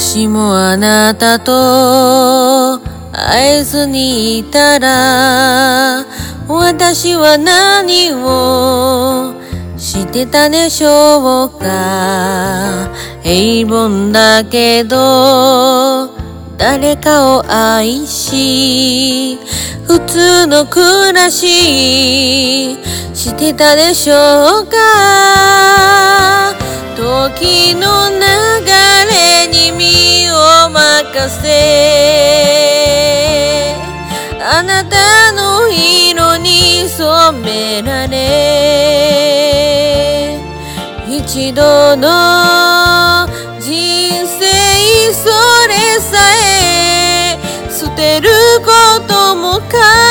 しもあなたと会えずにいたら、私は何をしてたでしょうか。平凡だけど誰かを愛し、普通の暮らししてたでしょうか。時の流れに身を任せ、あなたの色に染められ、一度の人生それさえ捨てることも